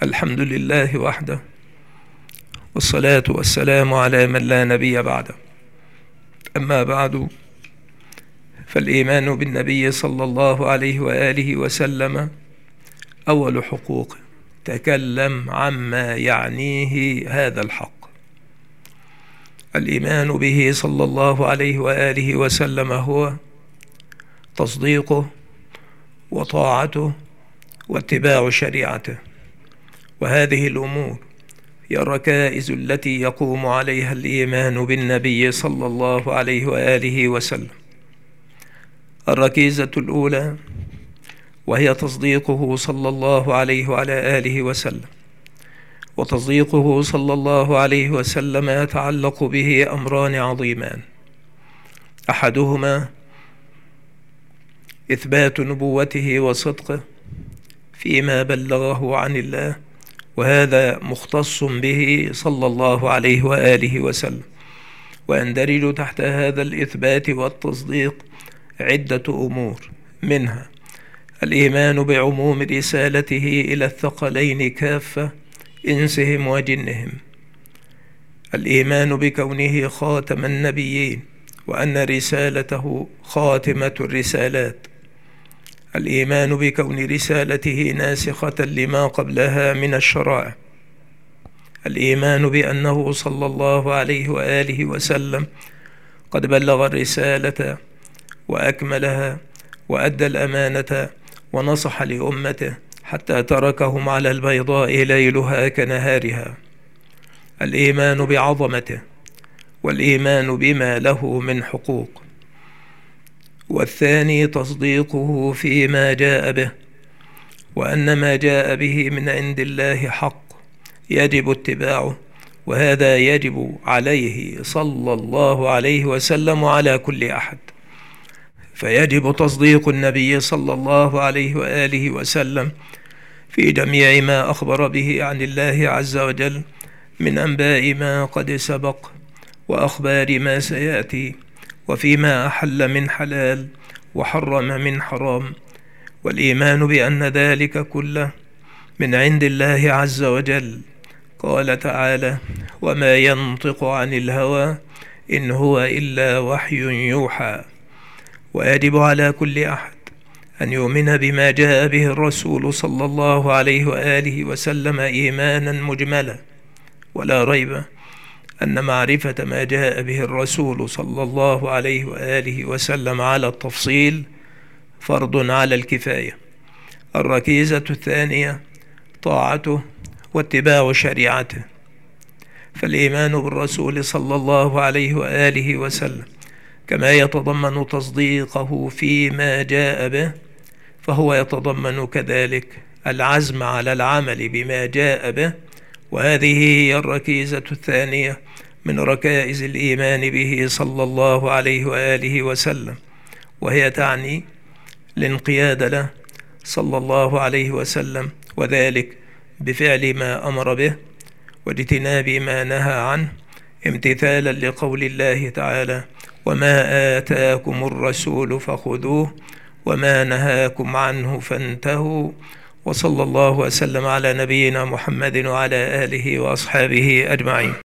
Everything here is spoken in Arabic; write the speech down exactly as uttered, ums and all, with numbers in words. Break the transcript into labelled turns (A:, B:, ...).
A: الحمد لله وحده، والصلاة والسلام على من لا نبي بعده. أما بعد، فالإيمان بالنبي صلى الله عليه وآله وسلم أول حقوق. تكلم عما يعنيه هذا الحق. الإيمان به صلى الله عليه وآله وسلم هو تصديقه وطاعته واتباع شريعته، وهذه الأمور هي الركائز التي يقوم عليها الإيمان بالنبي صلى الله عليه وآله وسلم. الركيزة الأولى وهي تصديقه صلى الله عليه وعلى آله وسلم. وتصديقه صلى الله عليه وسلم يتعلق به أمران عظيمان، أحدهما إثبات نبوته وصدقه فيما بلغه عن الله، وهذا مختص به صلى الله عليه وآله وسلم، ويندرج تحت هذا الإثبات والتصديق عدة أمور، منها الإيمان بعموم رسالته إلى الثقلين كافة، إنسهم وجنهم، الإيمان بكونه خاتم النبيين وأن رسالته خاتمة الرسالات، الإيمان بكون رسالته ناسخة لما قبلها من الشرائع، الإيمان بأنه صلى الله عليه وآله وسلم قد بلغ الرسالة وأكملها وأدى الأمانة ونصح لأمته حتى تركهم على البيضاء ليلها كنهارها، الإيمان بعظمته والإيمان بما له من حقوق. والثاني تصديقه فيما جاء به، وأن ما جاء به من عند الله حق يجب اتباعه، وهذا يجب عليه صلى الله عليه وسلم وعلى كل أحد. فيجب تصديق النبي صلى الله عليه وآله وسلم في جميع ما أخبر به عن الله عز وجل من أنباء ما قد سبق وأخبار ما سيأتي، وفيما أحل من حلال وحرم من حرام، والإيمان بأن ذلك كله من عند الله عز وجل. قال تعالى: وما ينطق عن الهوى إن هو إلا وحي يوحى. ويجب على كل أحد أن يؤمن بما جاء به الرسول صلى الله عليه وآله وسلم إيمانا مجملا، ولا ريب أن معرفة ما جاء به الرسول صلى الله عليه وآله وسلم على التفصيل فرض على الكفاية. الركيزة الثانية طاعته واتباع شريعته. فالإيمان بالرسول صلى الله عليه وآله وسلم كما يتضمن تصديقه فيما جاء به، فهو يتضمن كذلك العزم على العمل بما جاء به، وهذه هي الركيزة الثانية من ركائز الإيمان به صلى الله عليه وآله وسلم، وهي تعني الانقياد له صلى الله عليه وسلم، وذلك بفعل ما أمر به واجتناب ما نهى عنه، امتثالا لقول الله تعالى: وما آتاكم الرسول فخذوه وما نهاكم عنه فانتهوا. وصلى الله وسلم على نبينا محمد وعلى آله وأصحابه أجمعين.